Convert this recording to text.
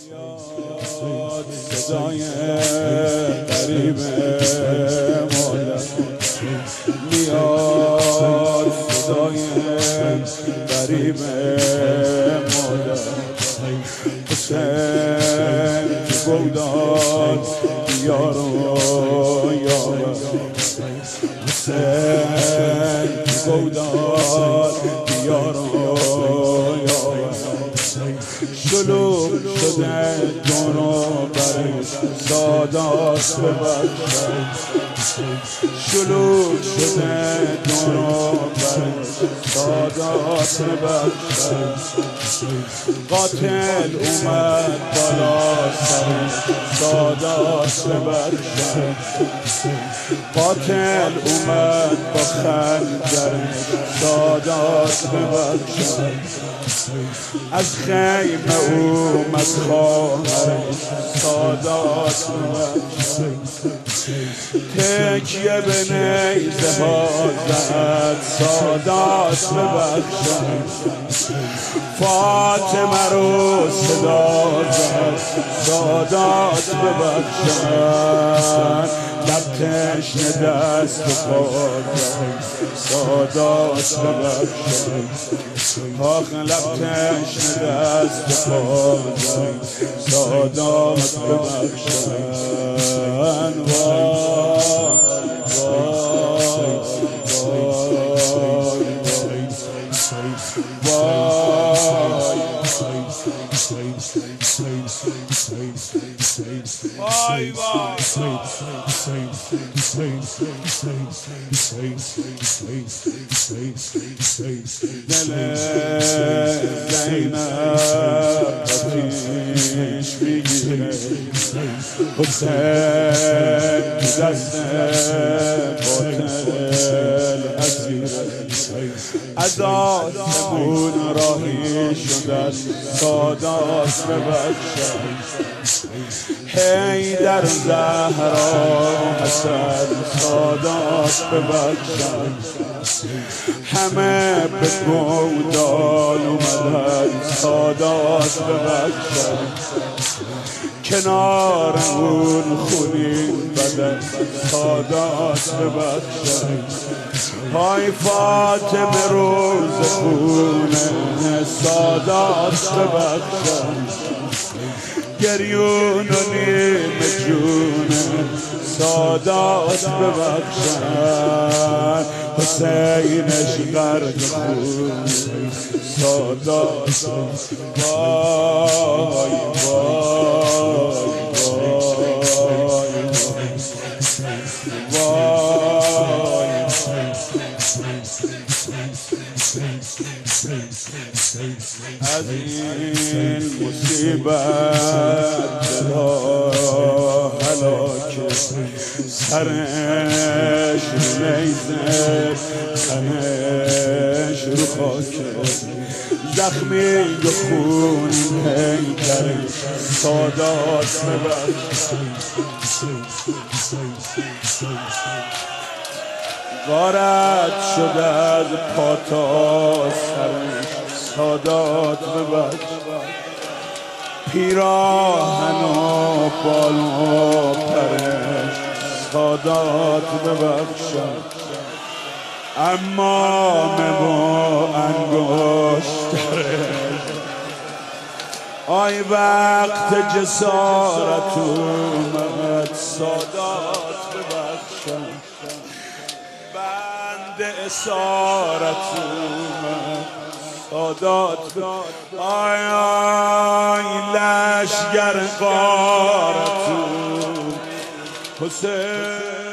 صدای غریب مادر میاد، صدای غریب مادر حسین گوداد یارو یاور حسین گوداد یارو یاور شلوغ شده جونو برش سادات ببخشد شلوغ شده جونو برش سادات ببخشد قاتل اومد بالا سرش سادات ببخشد قاتل اومد با خنجرش سادات ببخشد از خیمه اومد خواهرش سادات ببخشد تکیه به نیزه ها زد سادات ببخشد فاطمه رو صدا زد سادات ببخشد لب تشنه دست و پا سادات ببخشد آخ لب تشنه دست و پا سادات ببخشد وای دل زینب آتیش میگیره حسین دست باطل اسیره از آسمون راهی شده سادات ببخشد حیدر زهرا حسن سادات ببخشد همه به گودال اومدن سادات ببخشد کنار اون خونین بدن سادات ببخشد های فاطمه روز خونه سادات ببخشد گریون و نیم جونه سادات ببخشد حسینش غرق خون سادات وای وای از این مصیبت دلا هلاکه سرش نیزه تنش رو خاکه زخمی و خون پیکرش سادات ببخشد غارت شده از پا تا سرش سادات ببخشد پیراهن و بال و پرش سادات ببخشد امامه و انگشترش آی وقت جسارت اومد سادات ببخشد بند اسارت اومد سادات آی آی لشگر غارت حسین